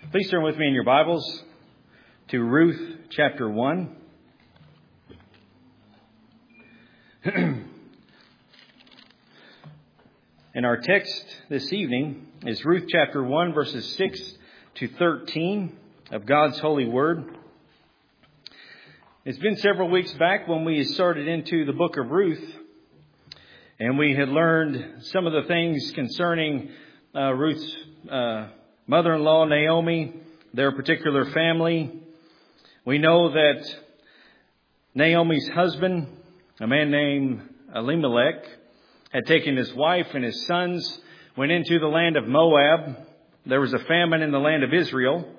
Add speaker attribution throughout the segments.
Speaker 1: Please turn with me in your Bibles to Ruth chapter 1. And our text this evening is Ruth chapter 1, verses 6 to 13 of God's holy word. It's been several weeks back when we started into the book of Ruth, and we had learned some of the things concerning Ruth's mother-in-law, Naomi, their particular family. We know that Naomi's husband, a man named Elimelech, had taken his wife and his sons, went into the land of Moab. There was a famine in the land of Israel,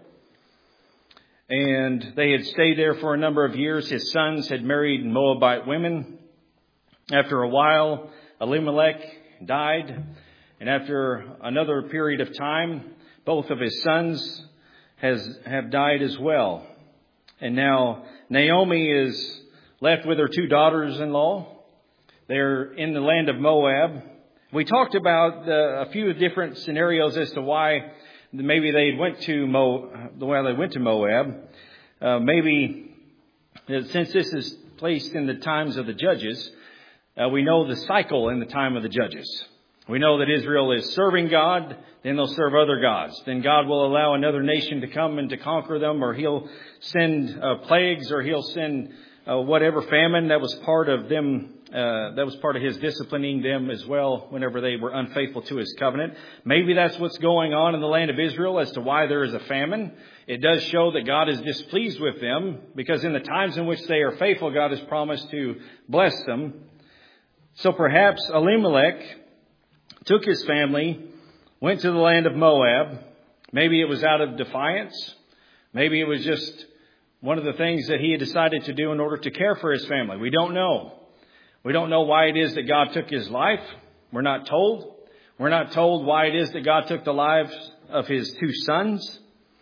Speaker 1: and they had stayed there for a number of years. His sons had married Moabite women. After a while, Elimelech died, and after another period of time, both of his sons have died as well. And now Naomi is left with her two daughters-in-law. They're in the land of Moab. We talked about a few different scenarios as to why maybe they went to Moab. Maybe since this is placed in the times of the Judges, we know the cycle in the time of the Judges. We know that Israel is serving God, then they'll serve other gods. Then God will allow another nation to come and to conquer them, or He'll send plagues, or He'll send whatever famine that was part of them. That was part of His disciplining them as well whenever they were unfaithful to His covenant. Maybe that's what's going on in the land of Israel as to why there is a famine. It does show that God is displeased with them, because in the times in which they are faithful, God has promised to bless them. So perhaps Elimelech took his family, went to the land of Moab. Maybe it was out of defiance. Maybe it was just one of the things that he had decided to do in order to care for his family. We don't know. We don't know why it is that God took his life. We're not told. We're not told why it is that God took the lives of his two sons.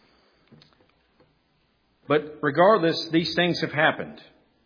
Speaker 1: But regardless, these things have happened.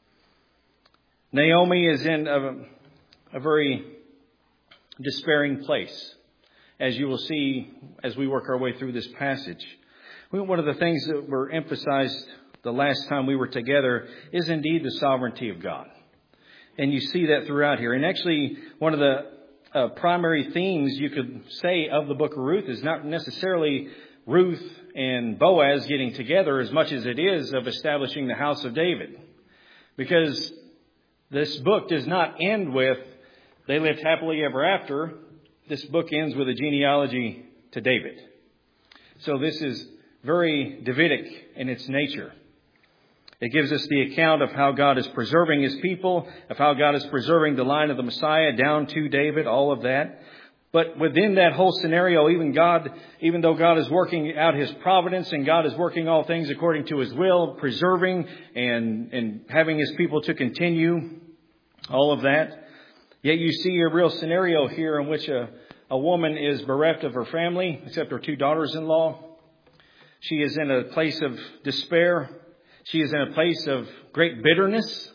Speaker 1: Naomi is in a very despairing place, as you will see as we work our way through this passage. One of the things that were emphasized the last time we were together is indeed the sovereignty of God. And you see that throughout here. And actually, one of the primary themes you could say of the book of Ruth is not necessarily Ruth and Boaz getting together as much as it is of establishing the house of David. Because this book does not end with they lived happily ever after. This book ends with a genealogy to David. So this is very Davidic in its nature. It gives us the account of how God is preserving His people, of how God is preserving the line of the Messiah down to David, all of that. But within that whole scenario, even though God is working out His providence and God is working all things according to His will, preserving and having His people to continue, all of that, yet you see a real scenario here in which a woman is bereft of her family, except her two daughters-in-law. She is in a place of despair. She is in a place of great bitterness.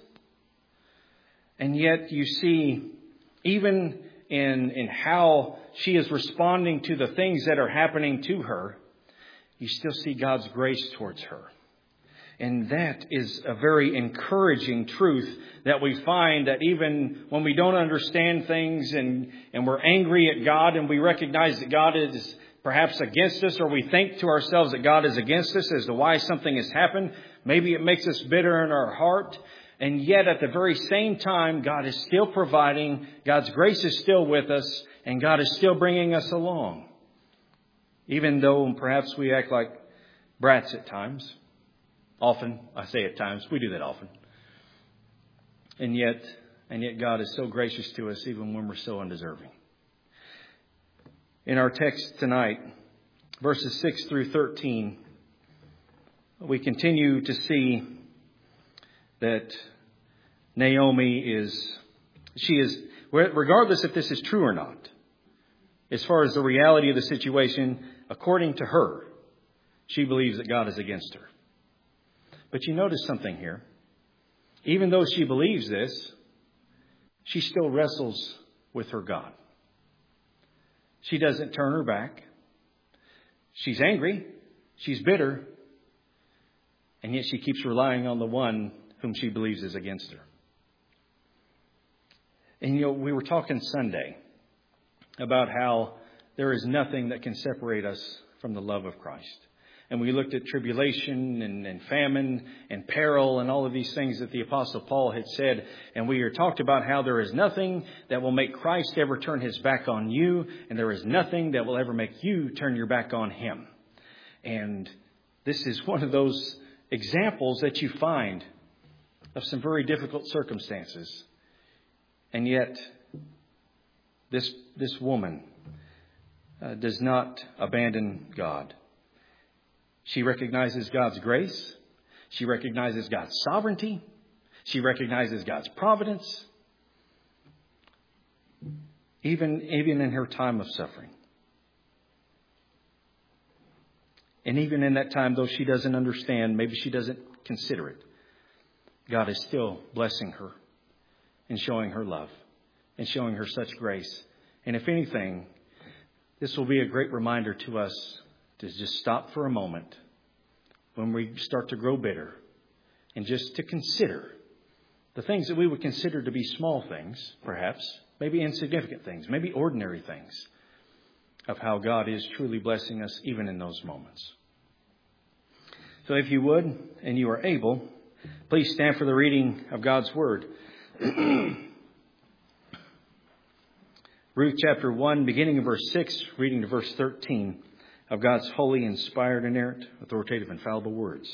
Speaker 1: And yet you see, even in how she is responding to the things that are happening to her, you still see God's grace towards her. And that is a very encouraging truth that we find, that even when we don't understand things and we're angry at God and we recognize that God is perhaps against us, or we think to ourselves that God is against us as to why something has happened, maybe it makes us bitter in our heart. And yet at the very same time, God is still providing, God's grace is still with us, and God is still bringing us along. Even though perhaps we act like brats at times. Often, I say at times, we do that often. And yet God is so gracious to us even when we're so undeserving. In our text tonight, verses 6 through 13, we continue to see that Naomi is, regardless if this is true or not, as far as the reality of the situation, according to her, she believes that God is against her. But you notice something here. Even though she believes this, she still wrestles with her God. She doesn't turn her back. She's angry. She's bitter, and yet she keeps relying on the one whom she believes is against her. And we were talking Sunday about how there is nothing that can separate us from the love of Christ. And we looked at tribulation and famine and peril and all of these things that the Apostle Paul had said. And we talked about how there is nothing that will make Christ ever turn his back on you. And there is nothing that will ever make you turn your back on him. And this is one of those examples that you find of some very difficult circumstances. And yet, this woman does not abandon God. She recognizes God's grace. She recognizes God's sovereignty. She recognizes God's providence. Even in her time of suffering. And even in that time, though she doesn't understand, maybe she doesn't consider it, God is still blessing her and showing her love and showing her such grace. And if anything, this will be a great reminder to us to just stop for a moment when we start to grow bitter and just to consider the things that we would consider to be small things, perhaps, maybe insignificant things, maybe ordinary things, of how God is truly blessing us even in those moments. So if you would, and you are able, please stand for the reading of God's Word. Ruth chapter 1, beginning of verse 6, reading to verse 13 of God's holy, inspired, inerrant, authoritative, infallible words.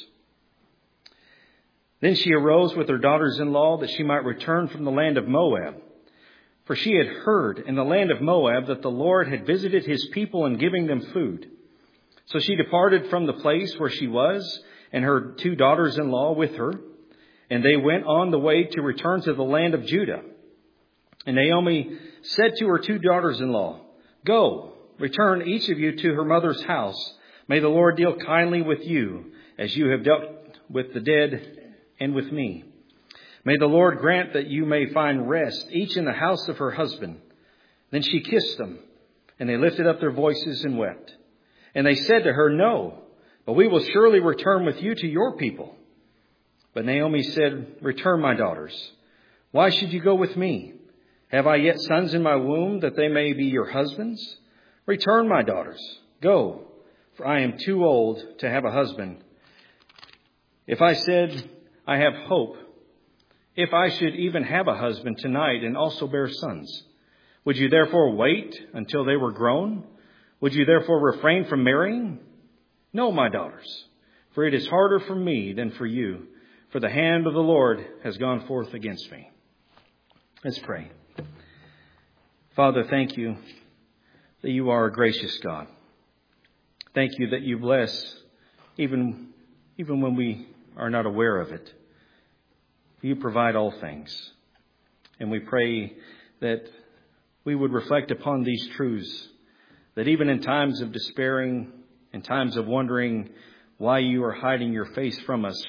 Speaker 1: Then she arose with her daughters-in-law that she might return from the land of Moab. For she had heard in the land of Moab that the Lord had visited his people in giving them food. So she departed from the place where she was, and her 2 daughters-in-law with her. And they went on the way to return to the land of Judah. And Naomi said to her 2 daughters-in-law, "Go, return each of you to her mother's house. May the Lord deal kindly with you, as you have dealt with the dead and with me. May the Lord grant that you may find rest, each in the house of her husband." Then she kissed them, and they lifted up their voices and wept. And they said to her, "No, but we will surely return with you to your people." But Naomi said, "Return, my daughters. Why should you go with me? Have I yet sons in my womb, that they may be your husbands? Return, my daughters. Go, for I am too old to have a husband. If I said, I have hope, if I should even have a husband tonight and also bear sons, would you therefore wait until they were grown? Would you therefore refrain from marrying? No, my daughters, for it is harder for me than for you, for the hand of the Lord has gone forth against me." Let's pray. Father, thank you that you are a gracious God. Thank you that you bless even when we are not aware of it. You provide all things. And we pray that we would reflect upon these truths, that even in times of despairing, in times of wondering why you are hiding your face from us,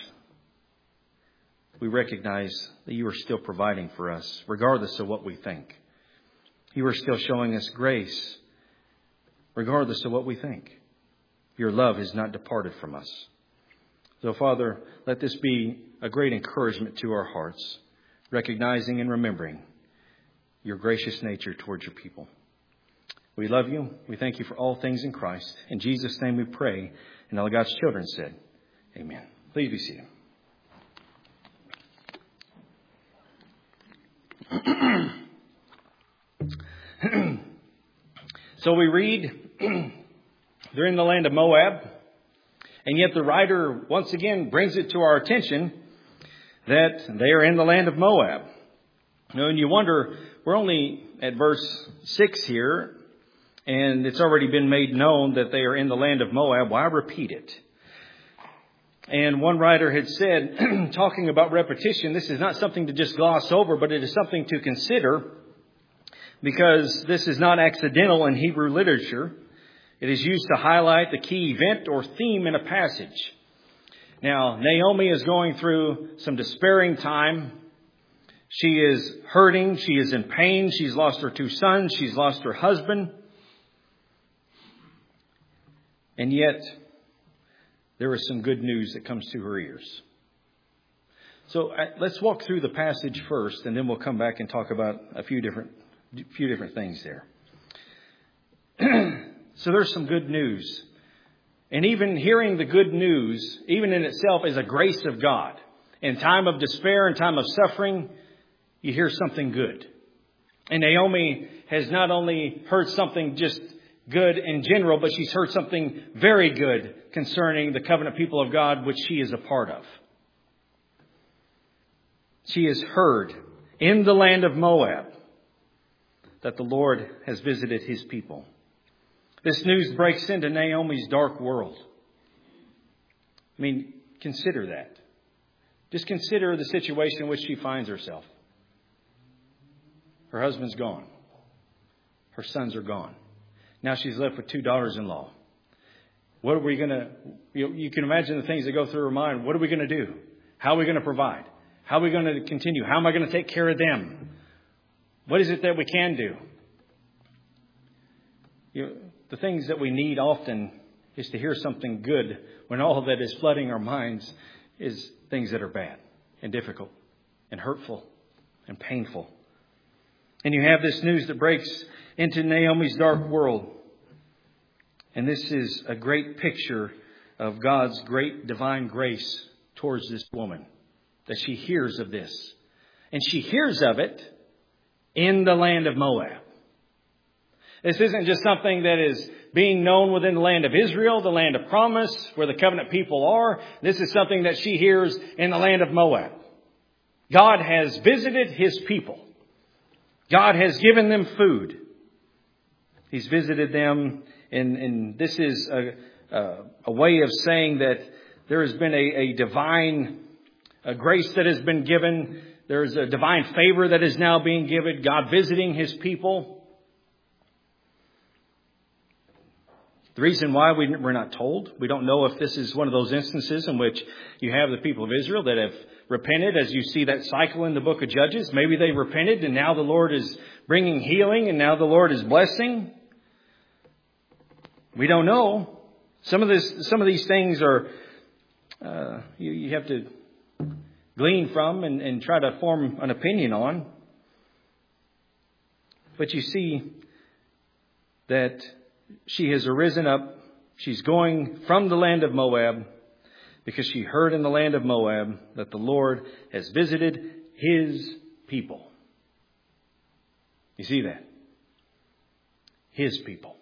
Speaker 1: we recognize that you are still providing for us, regardless of what we think. You are still showing us grace, regardless of what we think. Your love has not departed from us. So, Father, let this be a great encouragement to our hearts, recognizing and remembering your gracious nature towards your people. We love you. We thank you for all things in Christ. In Jesus' name we pray. And all God's children said, amen. Please be seated. So we read, they're in the land of Moab, and yet the writer once again brings it to our attention that they are in the land of Moab. And you wonder, we're only at verse 6 here, and it's already been made known that they are in the land of Moab. Why repeat it? And one writer had said, talking about repetition, this is not something to just gloss over, but it is something to consider, because this is not accidental in Hebrew literature. It is used to highlight the key event or theme in a passage. Now, Naomi is going through some despairing time. She is hurting. She is in pain. She's lost her 2 sons. She's lost her husband. And yet, there is some good news that comes to her ears. So let's walk through the passage first, and then we'll come back and talk about a few different things there. So there's some good news. And even hearing the good news, even in itself, is a grace of God. In time of despair, in time of suffering, you hear something good. And Naomi has not only heard something just good in general, but she's heard something very good concerning the covenant people of God, which she is a part of. She has heard in the land of Moab that the Lord has visited His people. This news breaks into Naomi's dark world. I mean, consider that. Just consider the situation in which she finds herself. Her husband's gone. Her sons are gone. Now she's left with 2 daughters-in-law. What are we going to... You can imagine the things that go through her mind. What are we going to do? How are we going to provide? How are we going to continue? How am I going to take care of them? What is it that we can do? The things that we need often is to hear something good when all that is flooding our minds is things that are bad and difficult and hurtful and painful. And you have this news that breaks into Naomi's dark world. And this is a great picture of God's great divine grace towards this woman, that she hears of this. And she hears of it in the land of Moab. This isn't just something that is being known within the land of Israel, the land of promise, where the covenant people are. This is something that she hears in the land of Moab. God has visited His people. God has given them food. He's visited them, and this is a way of saying that there has been a divine grace that has been given. There's a divine favor that is now being given. God visiting His people. The reason why we're not told, we don't know if this is one of those instances in which you have the people of Israel that have repented, as you see that cycle in the book of Judges. Maybe they repented and now the Lord is bringing healing and now the Lord is blessing. We don't know. Some of these things are you have to glean from and try to form an opinion on. But you see that she has arisen up. She's going from the land of Moab because she heard in the land of Moab that the Lord has visited His people. You see that? His people.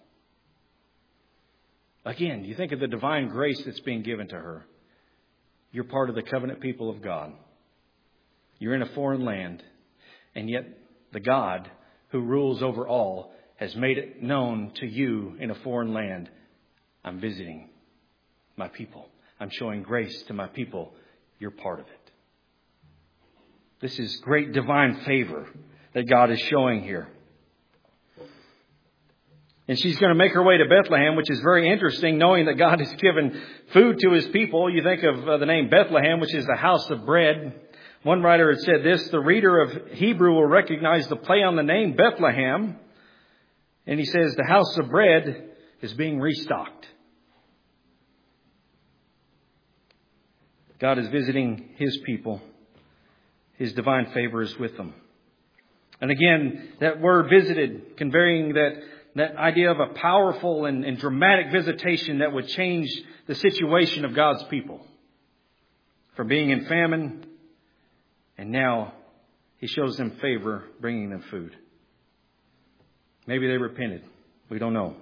Speaker 1: Again, you think of the divine grace that's being given to her. You're part of the covenant people of God. You're in a foreign land, and yet the God who rules over all has made it known to you in a foreign land. I'm visiting my people. I'm showing grace to my people. You're part of it. This is great divine favor that God is showing here. And she's going to make her way to Bethlehem, which is very interesting, knowing that God has given food to His people. You think of the name Bethlehem, which is the house of bread. One writer had said this: the reader of Hebrew will recognize the play on the name Bethlehem. And he says the house of bread is being restocked. God is visiting His people. His divine favor is with them. And again, that word visited, conveying that idea of a powerful and dramatic visitation that would change the situation of God's people. From being in famine, and now He shows them favor, bringing them food. Maybe they repented. We don't know.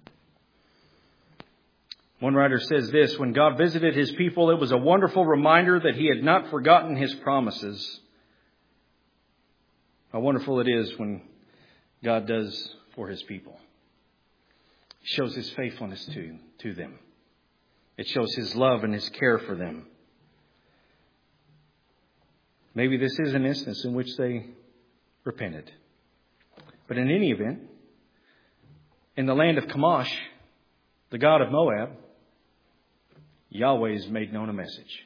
Speaker 1: One writer says this: when God visited His people, it was a wonderful reminder that He had not forgotten His promises. How wonderful it is when God does for His people. He shows His faithfulness to them. It shows His love and His care for them. Maybe this is an instance in which they repented. But in any event, in the land of Chemosh, the god of Moab, Yahweh has made known a message.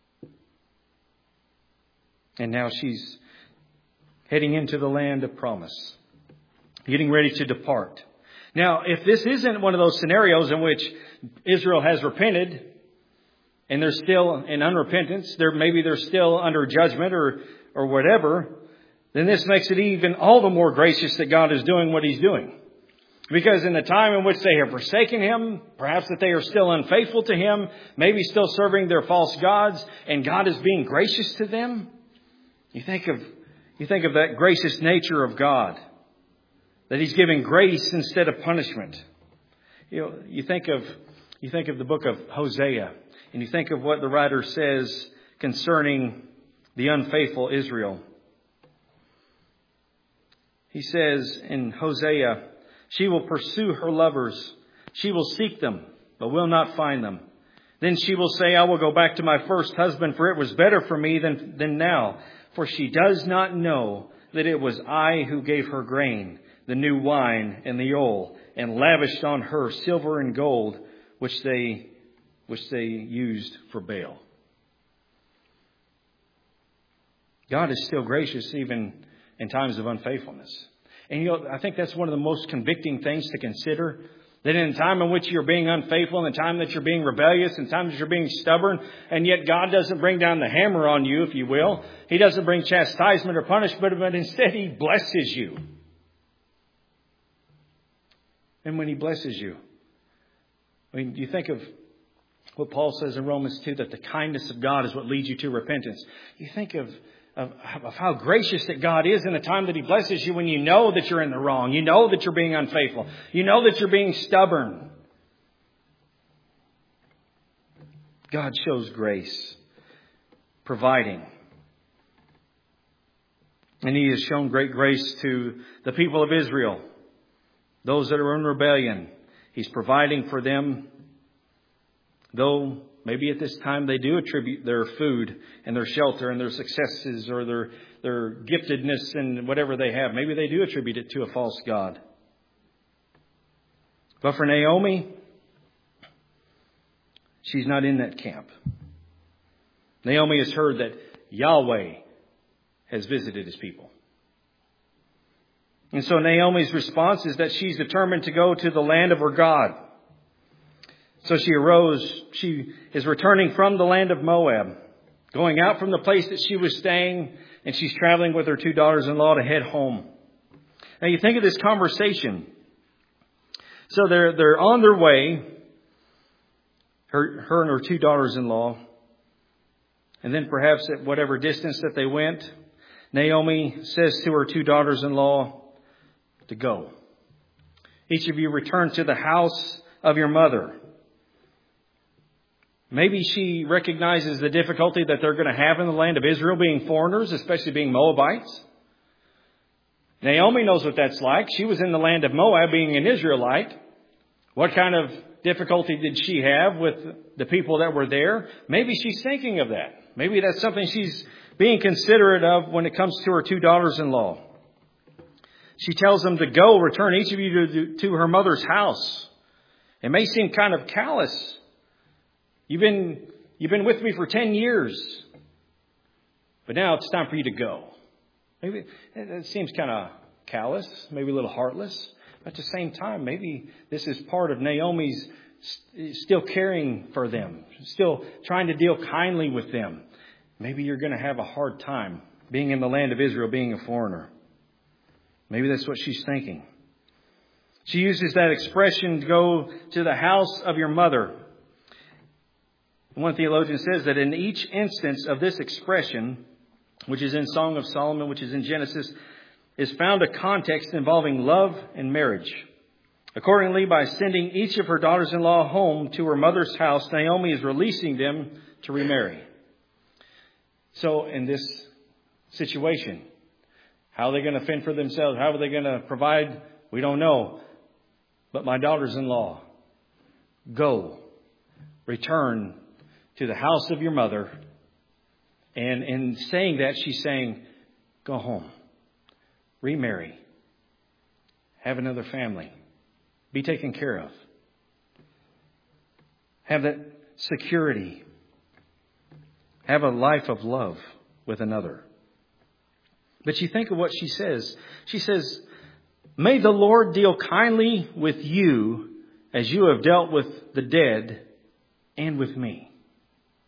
Speaker 1: And now she's heading into the land of promise, getting ready to depart. Now, if this isn't one of those scenarios in which Israel has repented, and they're still in unrepentance, maybe they're still under judgment or whatever, then this makes it even all the more gracious that God is doing what He's doing. Because in the time in which they have forsaken Him, perhaps that they are still unfaithful to Him, maybe still serving their false gods, and God is being gracious to them. You think of that gracious nature of God, that He's giving grace instead of punishment. You think of the book of Hosea, and you think of what the writer says concerning the unfaithful Israel. He says in Hosea, "She will pursue her lovers. She will seek them, but will not find them. Then she will say, I will go back to my first husband, for it was better for me than now. For she does not know that it was I who gave her grain, the new wine, and the oil, and lavished on her silver and gold, which they used for Baal." God is still gracious even in times of unfaithfulness. And I think that's one of the most convicting things to consider. That in the time in which you're being unfaithful, in the time that you're being rebellious, in the time that you're being stubborn, and yet God doesn't bring down the hammer on you, if you will. He doesn't bring chastisement or punishment, but instead He blesses you. And when He blesses you, you think of what Paul says in Romans 2, that the kindness of God is what leads you to repentance. You think of how gracious that God is in the time that He blesses you when you know that you're in the wrong. You know that you're being unfaithful. You know that you're being stubborn. God shows grace, providing. And He has shown great grace to the people of Israel, those that are in rebellion. He's providing for them, though maybe at this time they do attribute their food and their shelter and their successes or their giftedness and whatever they have. Maybe they do attribute it to a false god. But for Naomi, she's not in that camp. Naomi has heard that Yahweh has visited His people. And so Naomi's response is that she's determined to go to the land of her God. So she arose. She is returning from the land of Moab, going out from the place that she was staying, and she's traveling with her two daughters-in-law to head home. Now you think of this conversation. So they're on their way, her and her two daughters-in-law, and then perhaps at whatever distance that they went, Naomi says to her two daughters-in-law to go. Each of you return to the house of your mother. Maybe she recognizes the difficulty that they're going to have in the land of Israel, being foreigners, especially being Moabites. Naomi knows what that's like. She was in the land of Moab, being an Israelite. What kind of difficulty did she have with the people that were there? Maybe she's thinking of that. Maybe that's something she's being considerate of when it comes to her two daughters-in-law. She tells them to go, return each of you to her mother's house. It may seem kind of callous. You've been with me for 10 years, but now it's time for you to go. Maybe it seems kind of callous, maybe a little heartless. But at the same time, maybe this is part of Naomi's still caring for them, still trying to deal kindly with them. Maybe you're going to have a hard time being in the land of Israel, being a foreigner. Maybe that's what she's thinking. She uses that expression, go to the house of your mother. One theologian says that in each instance of this expression, which is in Song of Solomon, which is in Genesis, is found a context involving love and marriage. Accordingly, by sending each of her daughters-in-law home to her mother's house, Naomi is releasing them to remarry. So in this situation, how are they going to fend for themselves? How are they going to provide? We don't know. But my daughters-in-law, go, return to the house of your mother. And in saying that, she's saying, go home, remarry, have another family, be taken care of, have that security, have a life of love with another. But you think of what she says. She says, may the Lord deal kindly with you as you have dealt with the dead and with me.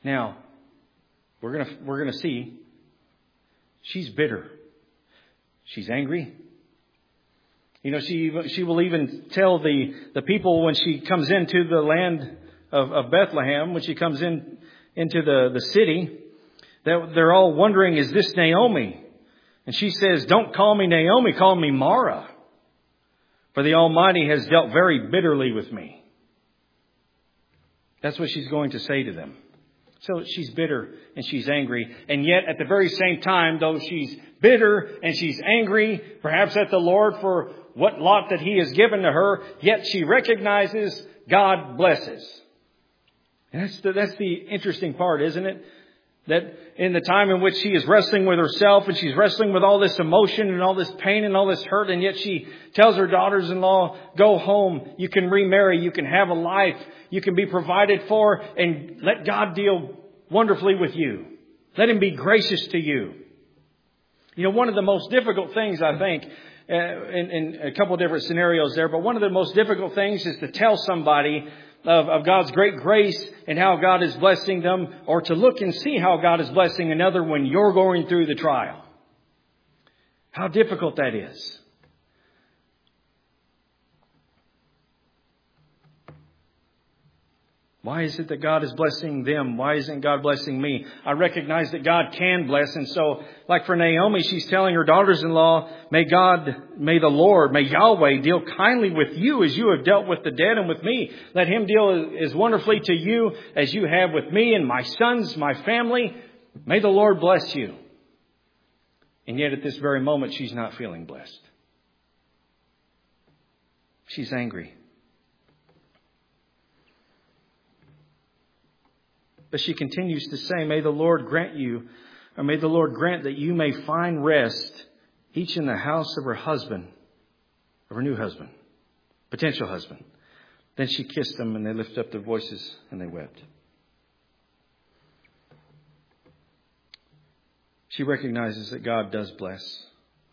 Speaker 1: Now, we're gonna see she's bitter. She's angry. You know, she will even tell the people when she comes into the land of Bethlehem, when she comes into the city, that they're all wondering, is this Naomi? And she says, don't call me Naomi, call me Mara. For the Almighty has dealt very bitterly with me. That's what she's going to say to them. So she's bitter and she's angry. And yet at the very same time, though she's bitter and she's angry, perhaps at the Lord for what lot that He has given to her, yet she recognizes God blesses. And that's the interesting part, isn't it? That in the time in which she is wrestling with herself and she's wrestling with all this emotion and all this pain and all this hurt, and yet she tells her daughters-in-law, go home, you can remarry, you can have a life, you can be provided for, and let God deal wonderfully with you. Let Him be gracious to you. You know, one of the most difficult things, I think, in a couple of different scenarios there, but one of the most difficult things is to tell somebody of God's great grace and how God is blessing them, or to look and see how God is blessing another when you're going through the trial. How difficult that is. Why is it that God is blessing them? Why isn't God blessing me? I recognize that God can bless. And so, like for Naomi, she's telling her daughters-in-law, may the Lord, may Yahweh deal kindly with you as you have dealt with the dead and with me. Let Him deal as wonderfully to you as you have with me and my sons, my family. May the Lord bless you. And yet at this very moment, she's not feeling blessed. She's angry. But she continues to say, may the Lord grant that you may find rest, each in the house of her husband, of her new husband, potential husband. Then she kissed them, and they lifted up their voices and they wept. She recognizes that God does bless,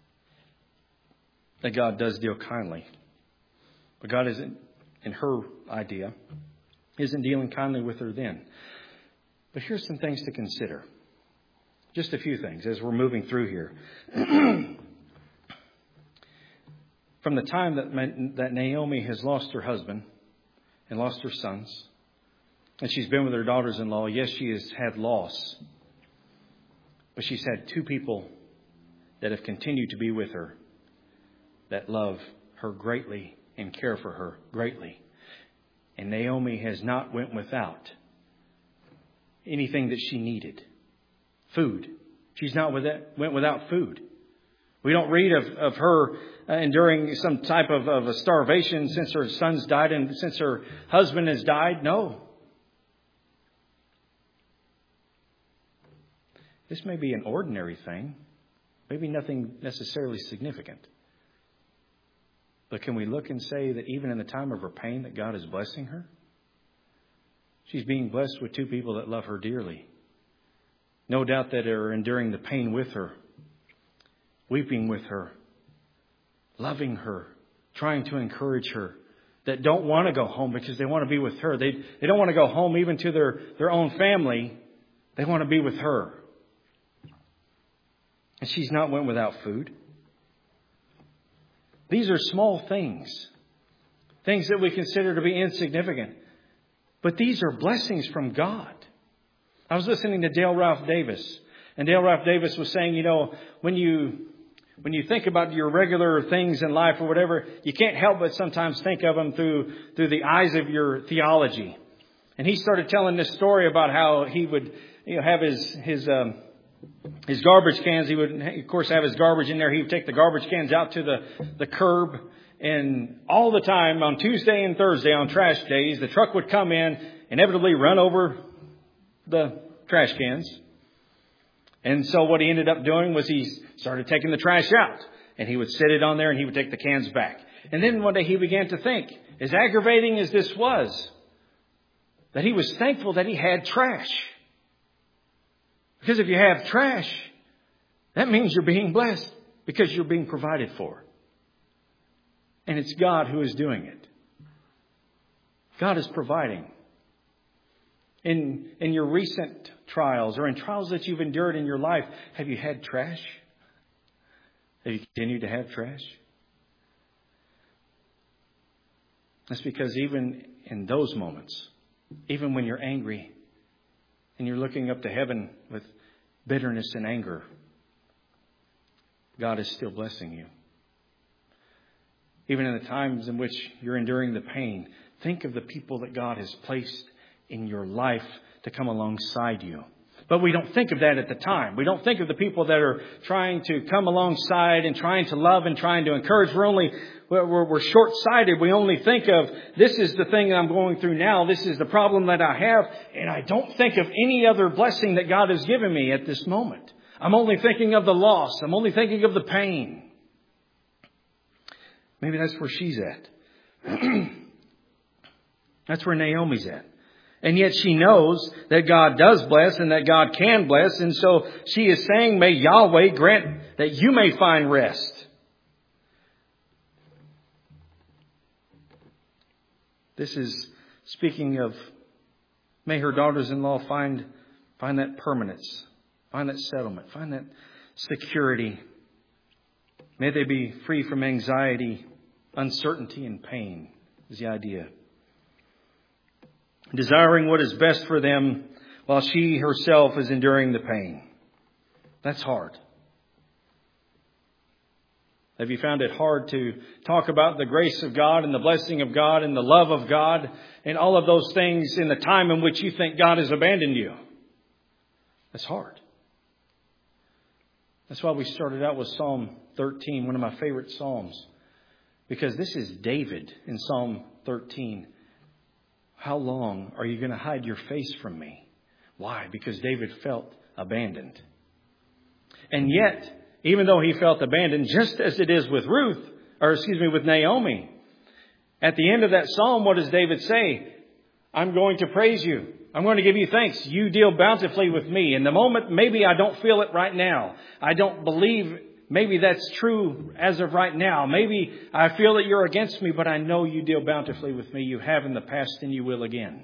Speaker 1: that God does deal kindly. But God isn't, in her idea, isn't dealing kindly with her then. But here's some things to consider. Just a few things as we're moving through here. From the time that Naomi has lost her husband and lost her sons, and she's been with her daughters-in-law, yes, she has had loss. But she's had two people that have continued to be with her, that love her greatly and care for her greatly. And Naomi has not went without anything that she needed. Food. She's not went without food. We don't read of her enduring some type of a starvation since her sons died and since her husband has died. No. This may be an ordinary thing. Maybe nothing necessarily significant. But can we look and say that even in the time of her pain that God is blessing her? She's being blessed with two people that love her dearly. No doubt that are enduring the pain with her, weeping with her, loving her, trying to encourage her, that don't want to go home because they want to be with her. They don't want to go home even to their own family. They want to be with her. And she's not went without food. These are small things, things that we consider to be insignificant. But these are blessings from God. I was listening to Dale Ralph Davis. And Dale Ralph Davis was saying, you know, when you think about your regular things in life or whatever, you can't help but sometimes think of them through the eyes of your theology. And he started telling this story about how he would have his garbage cans. He would, of course, have his garbage in there. He would take the garbage cans out to the curb. And all the time on Tuesday and Thursday on trash days, the truck would come in, inevitably run over the trash cans. And so what he ended up doing was he started taking the trash out. And he would set it on there and he would take the cans back. And then one day he began to think, as aggravating as this was, that he was thankful that he had trash. Because if you have trash, that means you're being blessed because you're being provided for. And it's God who is doing it. God is providing. In your recent trials or in trials that you've endured in your life, have you had trash? Have you continued to have trash? That's because even in those moments, even when you're angry and you're looking up to heaven with bitterness and anger, God is still blessing you. Even in the times in which you're enduring the pain, think of the people that God has placed in your life to come alongside you. But we don't think of that at the time. We don't think of the people that are trying to come alongside and trying to love and trying to encourage. We're short-sighted. We only think of, this is the thing that I'm going through now. This is the problem that I have. And I don't think of any other blessing that God has given me at this moment. I'm only thinking of the loss. I'm only thinking of the pain. Maybe that's where she's at. That's where Naomi's at. And yet she knows that God does bless and that God can bless. And so she is saying, may Yahweh grant that you may find rest. This is speaking of, may her daughters-in-law find that permanence, find that settlement, find that security. May they be free from anxiety, uncertainty, and pain is the idea. Desiring what is best for them while she herself is enduring the pain. That's hard. Have you found it hard to talk about the grace of God and the blessing of God and the love of God and all of those things in the time in which you think God has abandoned you? That's hard. That's why we started out with Psalm 13, one of my favorite Psalms. Because this is David in Psalm 13. How long are you going to hide your face from me? Why? Because David felt abandoned. And yet, even though he felt abandoned, just as it is with with Naomi, at the end of that psalm, what does David say? I'm going to praise you. I'm going to give you thanks. You deal bountifully with me. In the moment, maybe I don't feel it right now. I don't believe maybe that's true as of right now. Maybe I feel that you're against me, but I know you deal bountifully with me. You have in the past and you will again.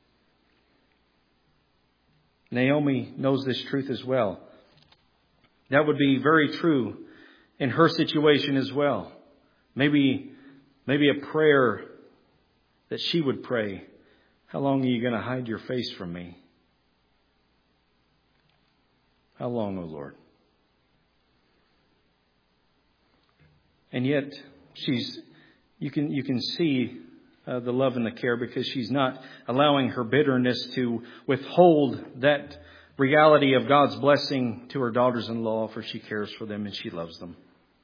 Speaker 1: Naomi knows this truth as well. That would be very true in her situation as well. Maybe a prayer that she would pray. How long are you going to hide your face from me? How long, O Lord? And yet, you can see the love and the care because she's not allowing her bitterness to withhold that reality of God's blessing to her daughters-in-law, for she cares for them and she loves them.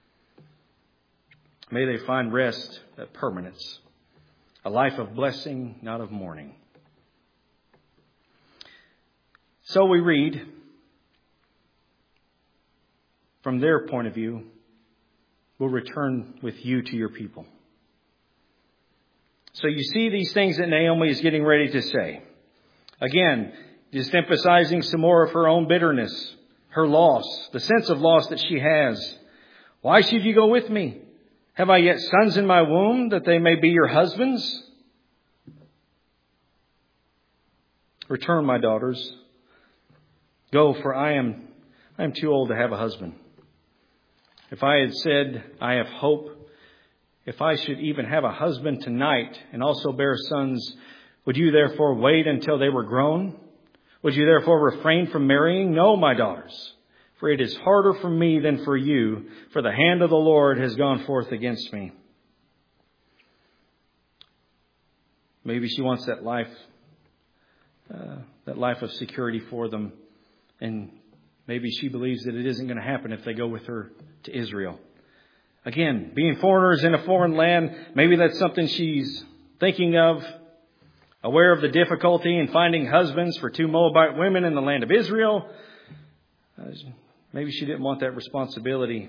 Speaker 1: May they find rest, permanence, a life of blessing, not of mourning. So we read, from their point of view, will return with you to your people. So you see these things that Naomi is getting ready to say. Again, just emphasizing some more of her own bitterness, her loss, the sense of loss that she has. Why should you go with me? Have I yet sons in my womb that they may be your husbands? Return, my daughters. Go, for I am too old to have a husband. If I had said, I have hope, if I should even have a husband tonight and also bear sons, would you therefore wait until they were grown? Would you therefore refrain from marrying? No, my daughters, for it is harder for me than for you, for the hand of the Lord has gone forth against me. Maybe she wants that life of security for them. And maybe she believes that it isn't going to happen if they go with her to Israel. Again, being foreigners in a foreign land, maybe that's something she's thinking of. Aware of the difficulty in finding husbands for 2 Moabite women in the land of Israel. Maybe she didn't want that responsibility.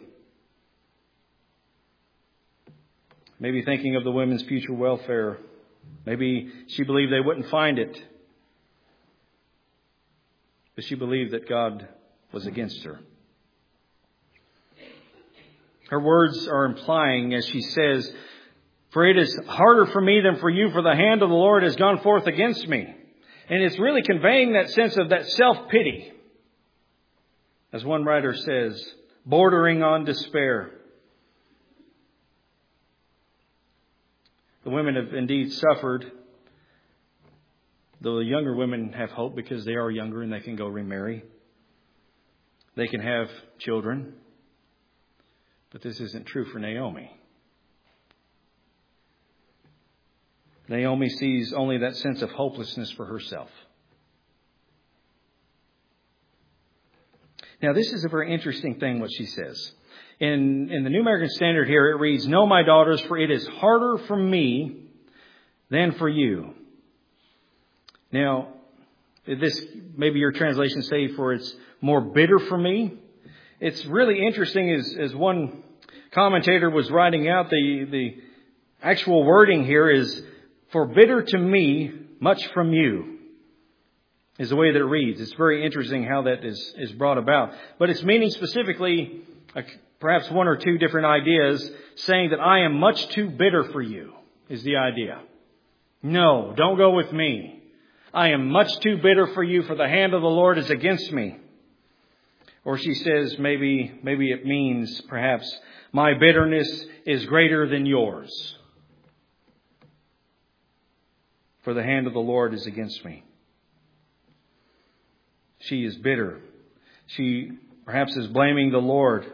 Speaker 1: Maybe thinking of the women's future welfare. Maybe she believed they wouldn't find it. But she believed that God was against her. Her words are implying, as she says, for it is harder for me than for you, for the hand of the Lord has gone forth against me. And it's really conveying that sense of that self-pity. As one writer says, bordering on despair. The women have indeed suffered. The younger women have hope because they are younger and they can go remarry. They can have children. But this isn't true for Naomi. Naomi sees only that sense of hopelessness for herself. Now, this is a very interesting thing what she says. In the New American Standard here, it reads, "No, my daughters, for it is harder for me than for you." Now, this maybe your translation say, "For it's more bitter for me." It's really interesting as one commentator was writing out, the actual wording here is, "For bitter to me, much from you," is the way that it reads. It's very interesting how that is brought about. But it's meaning specifically perhaps one or two different ideas, saying that I am much too bitter for you is the idea. No, don't go with me. I am much too bitter for you, for the hand of the Lord is against me. Or she says, maybe it means perhaps, my bitterness is greater than yours, for the hand of the Lord is against me. She is bitter. She perhaps is blaming the Lord.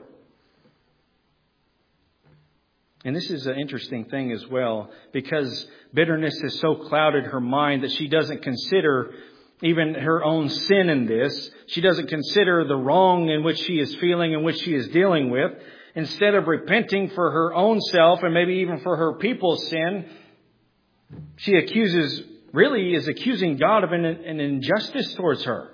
Speaker 1: And this is an interesting thing as well, because bitterness has so clouded her mind that she doesn't consider even her own sin in this. She doesn't consider the wrong in which she is feeling and which she is dealing with. Instead of repenting for her own self and maybe even for her people's sin, she is accusing God of an injustice towards her.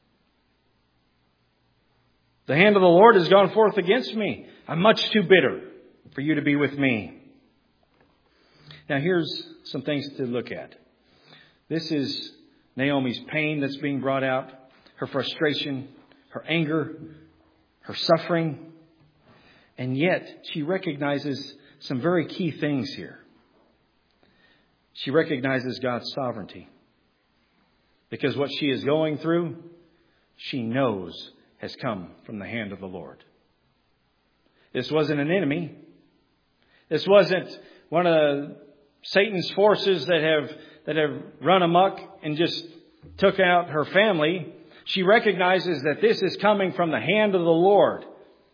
Speaker 1: The hand of the Lord has gone forth against me. I'm much too bitter for you to be with me. Now here's some things to look at. This is Naomi's pain that's being brought out, her frustration, her anger, her suffering. And yet she recognizes some very key things here. She recognizes God's sovereignty. Because what she is going through, she knows has come from the hand of the Lord. This wasn't an enemy. This wasn't one of Satan's forces that have run amok and just took out her family. She recognizes that this is coming from the hand of the Lord.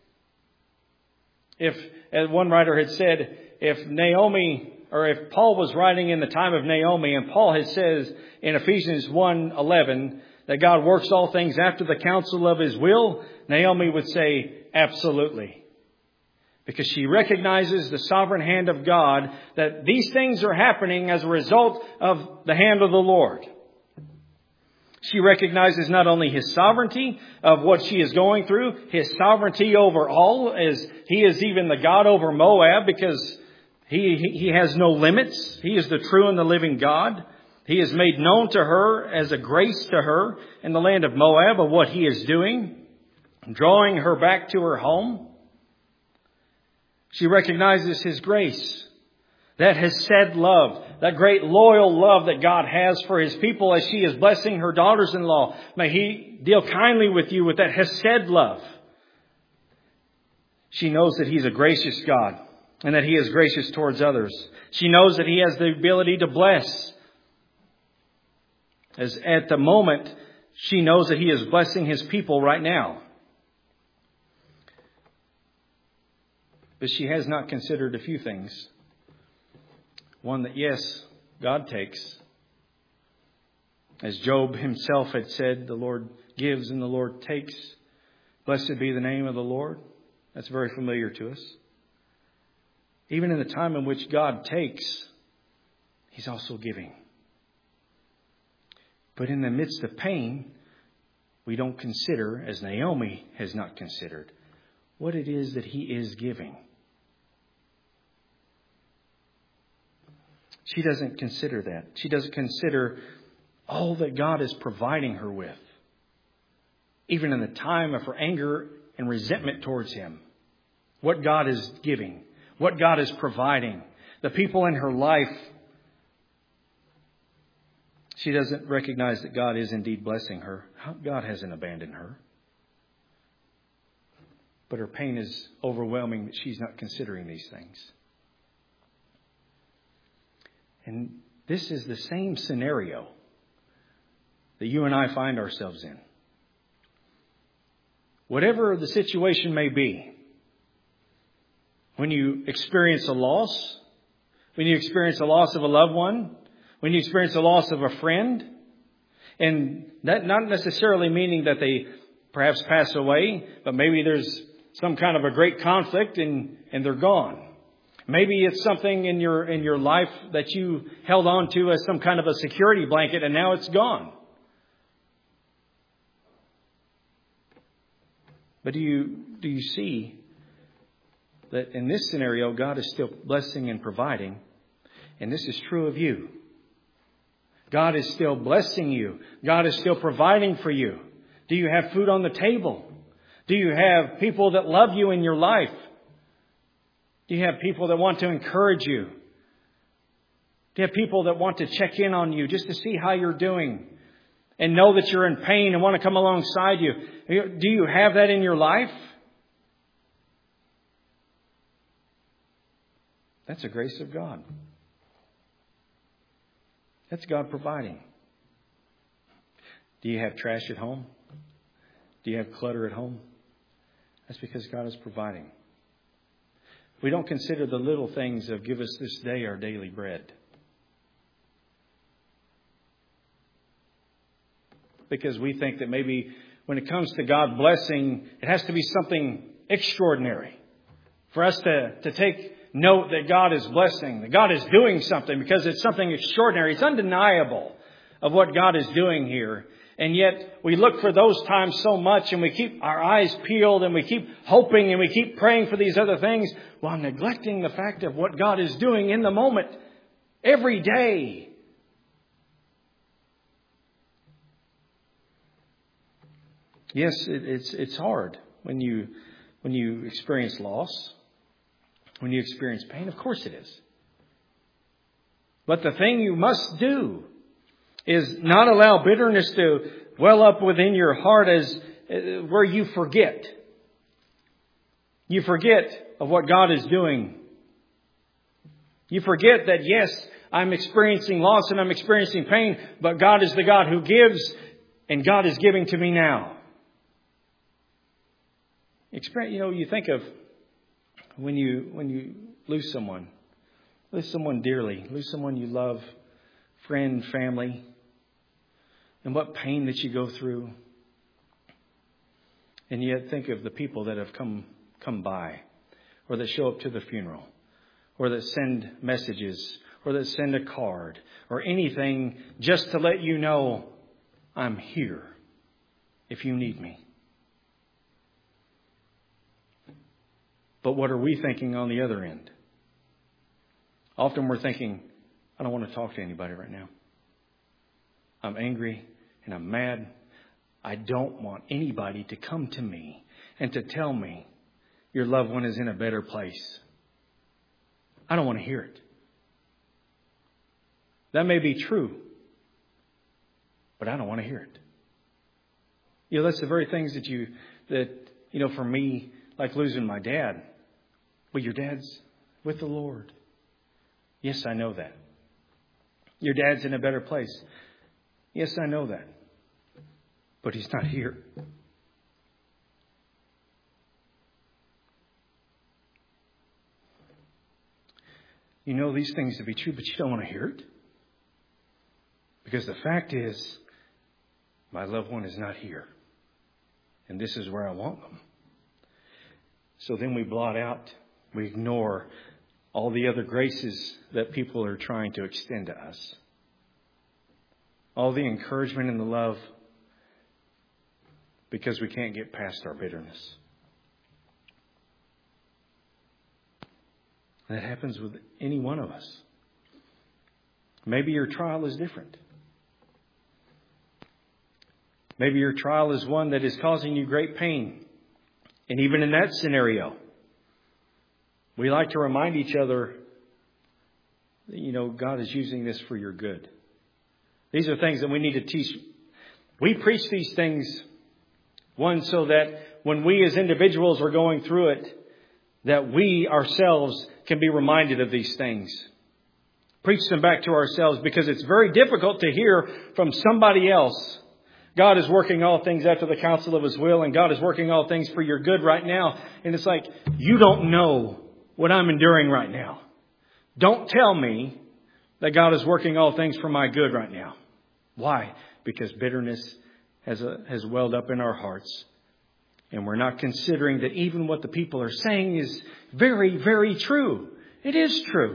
Speaker 1: If, as one writer had said, if Paul was writing in the time of Naomi, and Paul had says in Ephesians 1:11 that God works all things after the counsel of His will, Naomi would say, absolutely. Because she recognizes the sovereign hand of God, that these things are happening as a result of the hand of the Lord. She recognizes not only His sovereignty of what she is going through, His sovereignty over all, as He is even the God over Moab, because He has no limits. He is the true and the living God. He has made known to her as a grace to her in the land of Moab of what He is doing, drawing her back to her home. She recognizes His grace, that hesed love, that great loyal love that God has for His people as she is blessing her daughters-in-law. May He deal kindly with you with that hesed love. She knows that He's a gracious God and that He is gracious towards others. She knows that He has the ability to bless. As at the moment, she knows that He is blessing His people right now. But she has not considered a few things. One that, yes, God takes. As Job himself had said, the Lord gives and the Lord takes. Blessed be the name of the Lord. That's very familiar to us. Even in the time in which God takes, He's also giving. But in the midst of pain, we don't consider, as Naomi has not considered, what it is that He is giving. She doesn't consider that. She doesn't consider all that God is providing her with. Even in the time of her anger and resentment towards Him. What God is giving. What God is providing. The people in her life. She doesn't recognize that God is indeed blessing her. God hasn't abandoned her. But her pain is overwhelming that she's not considering these things. And this is the same scenario that you and I find ourselves in. Whatever the situation may be, when you experience a loss, when you experience the loss of a loved one, when you experience the loss of a friend, and that not necessarily meaning that they perhaps pass away, but maybe there's some kind of a great conflict and they're gone. Maybe it's something in your life that you held on to as some kind of a security blanket and now it's gone. But do you see that in this scenario, God is still blessing and providing, and this is true of you. God is still blessing you. God is still providing for you. Do you have food on the table? Do you have people that love you in your life? Do you have people that want to encourage you? Do you have people that want to check in on you just to see how you're doing and know that you're in pain and want to come alongside you? Do you have that in your life? That's the grace of God. That's God providing. Do you have trash at home? Do you have clutter at home? That's because God is providing. We don't consider the little things of give us this day our daily bread. Because we think that maybe when it comes to God blessing, it has to be something extraordinary. For us to take note that God is blessing, that God is doing something because it's something extraordinary. It's undeniable of what God is doing here. And yet we look for those times so much and we keep our eyes peeled and we keep hoping and we keep praying for these other things while neglecting the fact of what God is doing in the moment every day. Yes, it's hard when you experience loss, when you experience pain. Of course it is. But the thing you must do is not allow bitterness to well up within your heart as where you forget. You forget of what God is doing. You forget that, yes, I'm experiencing loss and I'm experiencing pain, but God is the God who gives and God is giving to me now. You think of when you lose someone dearly, lose someone you love, friend, family, and what pain that you go through. And yet think of the people that have come by, or that show up to the funeral, or that send messages, or that send a card, or anything just to let you know I'm here if you need me. But what are we thinking on the other end? Often we're thinking, I don't want to talk to anybody right now. I'm angry and I'm mad. I don't want anybody to come to me and to tell me your loved one is in a better place. I don't want to hear it. That may be true, but I don't want to hear it. That's the very things that for me, like losing my dad. Well, your dad's with the Lord. Yes, I know that. Your dad's in a better place. Yes, I know that. But he's not here. You know these things to be true, but you don't want to hear it. Because the fact is, my loved one is not here. And this is where I want them. So then we blot out, we ignore all the other graces that people are trying to extend to us. All the encouragement and the love, because we can't get past our bitterness. That happens with any one of us. Maybe your trial is different. Maybe your trial is one that is causing you great pain. And even in that scenario, we like to remind each other that, God is using this for your good. These are things that we need to teach. We preach these things, one, so that when we as individuals are going through it, that we ourselves can be reminded of these things. Preach them back to ourselves, because it's very difficult to hear from somebody else. God is working all things after the counsel of His will, and God is working all things for your good right now. And it's like, you don't know what I'm enduring right now. Don't tell me that God is working all things for my good right now. Why? Because bitterness has welled up in our hearts. And we're not considering that even what the people are saying is very, very true. It is true.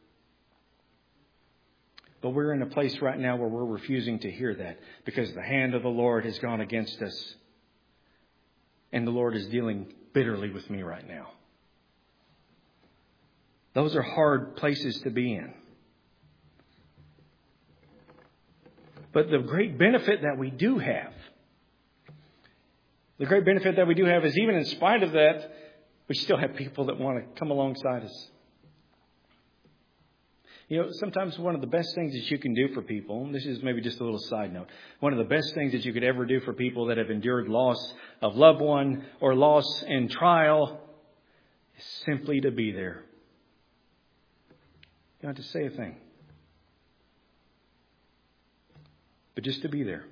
Speaker 1: But we're in a place right now where we're refusing to hear that, because the hand of the Lord has gone against us. And the Lord is dealing bitterly with me right now. Those are hard places to be in. But the great benefit that we do have, is even in spite of that, we still have people that want to come alongside us. You know, sometimes one of the best things that you can do for people, and this is maybe just a little side note, one of the best things that you could ever do for people that have endured loss of loved one or loss in trial is simply to be there. You don't have to say a thing. But just to be there.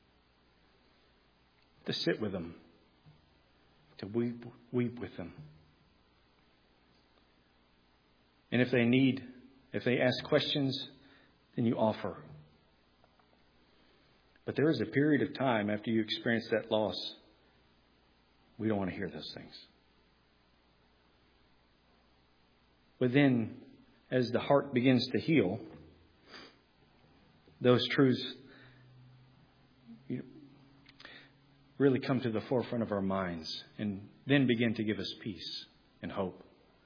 Speaker 1: To sit with them. To weep with them. And if they ask questions, then you offer. But there is a period of time after you experience that loss, we don't want to hear those things. But then, as the heart begins to heal, those truths really come to the forefront of our minds and then begin to give us peace and hope.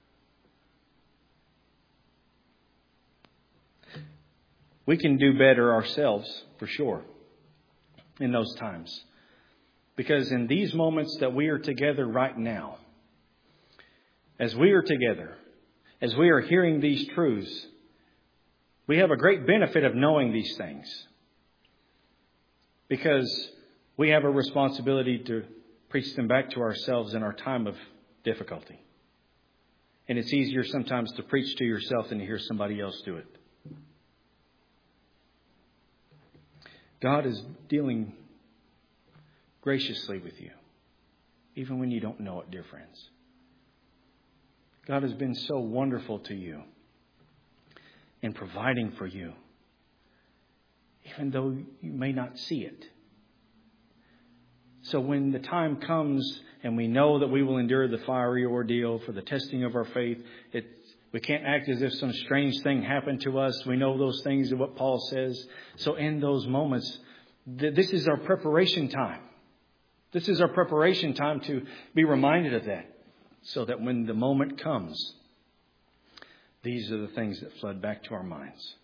Speaker 1: We can do better ourselves, for sure, in those times. Because in these moments that we are together right now, as we are together, as we are hearing these truths, we have a great benefit of knowing these things. Because we have a responsibility to preach them back to ourselves in our time of difficulty. And it's easier sometimes to preach to yourself than to hear somebody else do it. God is dealing graciously with you, even when you don't know it, dear friends. God has been so wonderful to you in providing for you, even though you may not see it. So when the time comes and we know that we will endure the fiery ordeal for the testing of our faith, we can't act as if some strange thing happened to us. We know those things are what Paul says. So in those moments, this is our preparation time. This is our preparation time to be reminded of that. So that when the moment comes, these are the things that flood back to our minds.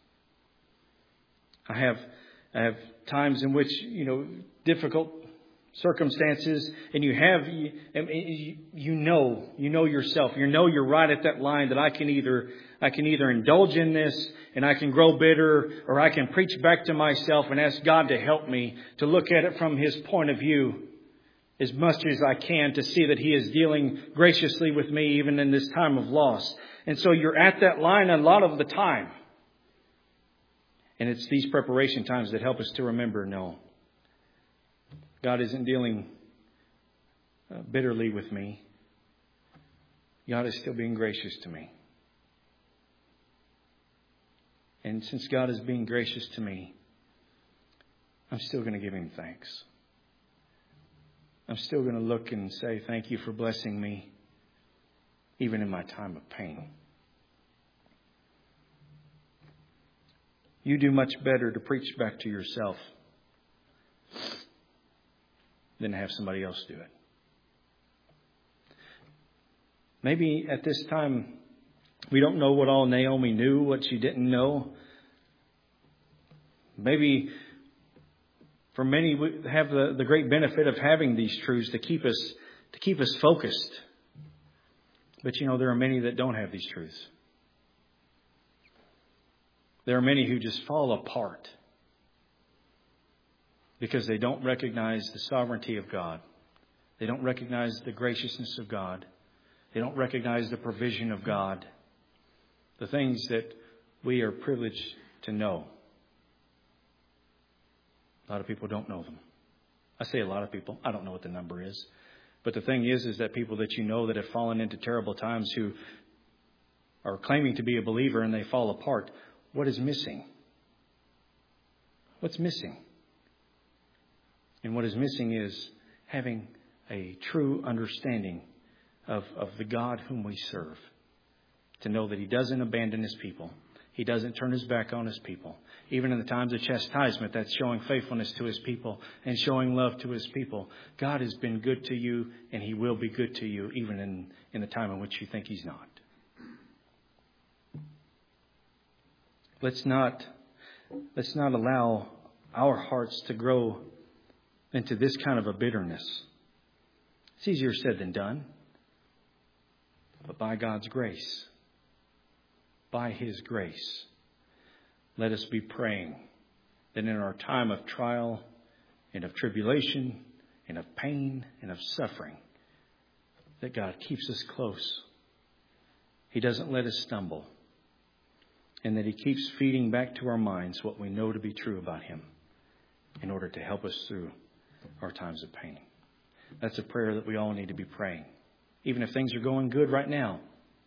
Speaker 1: I have times in which, difficult circumstances, and you know yourself. You're right at that line that I can either indulge in this and I can grow bitter, or I can preach back to myself and ask God to help me to look at it from His point of view as much as I can, to see that He is dealing graciously with me even in this time of loss. And so you're at that line a lot of the time. And it's these preparation times that help us to remember, no, God isn't dealing bitterly with me. God is still being gracious to me. And since God is being gracious to me, I'm still going to give Him thanks. I'm still going to look and say, thank you for blessing me, even in my time of pain. You do much better to preach back to yourself than to have somebody else do it. Maybe at this time, we don't know what all Naomi knew, what she didn't know. Maybe for many, we have the great benefit of having these truths to keep us focused. But there are many that don't have these truths. There are many who just fall apart because they don't recognize the sovereignty of God. They don't recognize the graciousness of God. They don't recognize the provision of God. The things that we are privileged to know. A lot of people don't know them. I say a lot of people. I don't know what the number is. But the thing is that people that you know that have fallen into terrible times who are claiming to be a believer and they fall apart, what is missing? What's missing? And what is missing is having a true understanding of the God whom we serve. To know that He doesn't abandon His people. He doesn't turn His back on His people. Even in the times of chastisement, that's showing faithfulness to His people and showing love to His people. God has been good to you, and He will be good to you even in the time in which you think He's not. Let's not allow our hearts to grow into this kind of a bitterness. It's easier said than done. But by God's grace, by His grace, let us be praying that in our time of trial and of tribulation and of pain and of suffering, that God keeps us close. He doesn't let us stumble. And that He keeps feeding back to our minds what we know to be true about Him in order to help us through our times of pain. That's a prayer that we all need to be praying. Even if things are going good right now,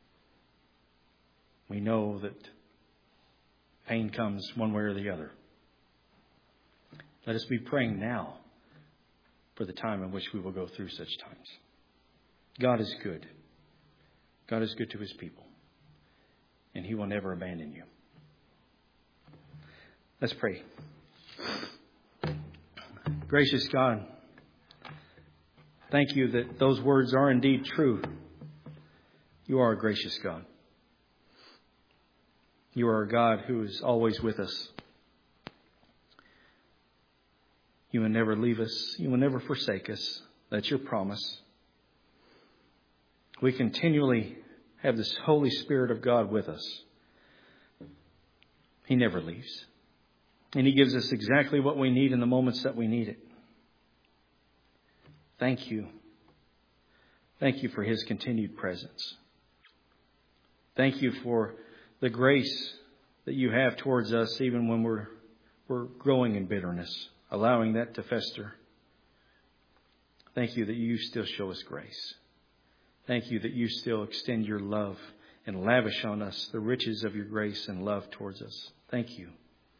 Speaker 1: we know that pain comes one way or the other. Let us be praying now for the time in which we will go through such times. God is good. God is good to His people. And He will never abandon you. Let's pray. Gracious God, thank You that those words are indeed true. You are a gracious God. You are a God who is always with us. You will never leave us. You will never forsake us. That's Your promise. We continually have this Holy Spirit of God with us. He never leaves. And He gives us exactly what we need in the moments that we need it. Thank You. Thank You for His continued presence. Thank You for the grace that You have towards us even when we're growing in bitterness, allowing that to fester. Thank You that You still show us grace. Thank You that You still extend Your love and lavish on us the riches of Your grace and love towards us. Thank You.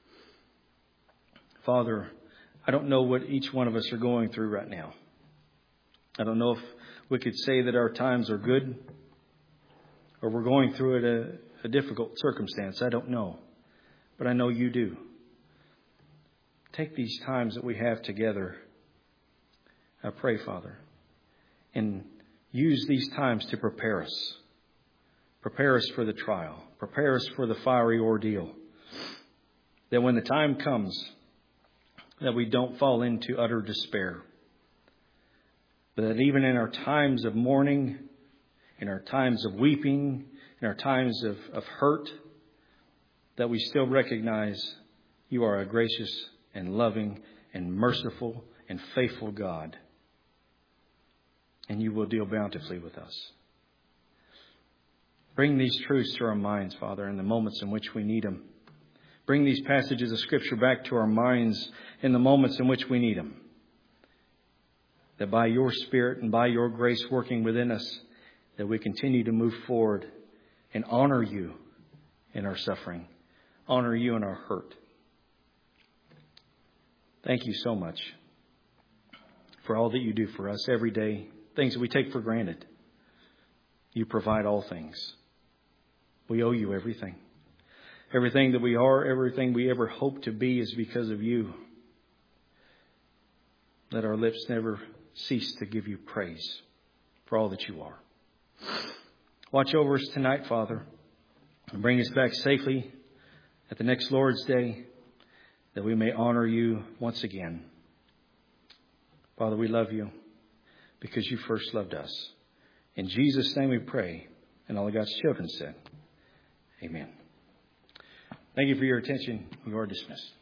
Speaker 1: Father, I don't know what each one of us are going through right now. I don't know if we could say that our times are good or we're going through it a difficult circumstance. I don't know. But I know You do. Take these times that we have together, I pray, Father, and use these times to prepare us. Prepare us for the trial. Prepare us for the fiery ordeal. That when the time comes, that we don't fall into utter despair. But that even in our times of mourning, in our times of weeping, in our times of hurt, that we still recognize You are a gracious and loving and merciful and faithful God. And You will deal bountifully with us. Bring these truths to our minds, Father, in the moments in which we need them. Bring these passages of Scripture back to our minds in the moments in which we need them. That by Your Spirit and by Your grace working within us, that we continue to move forward and honor You in our suffering, honor You in our hurt. Thank You so much for all that You do for us every day, things that we take for granted. You provide all things. We owe You everything. Everything that we are, everything we ever hope to be is because of You. Let our lips never cease to give You praise for all that You are. Watch over us tonight, Father, and bring us back safely at the next Lord's Day, that we may honor You once again. Father, we love You because You first loved us. In Jesus' name we pray, and all of God's children said, Amen. Thank you for your attention. You are dismissed.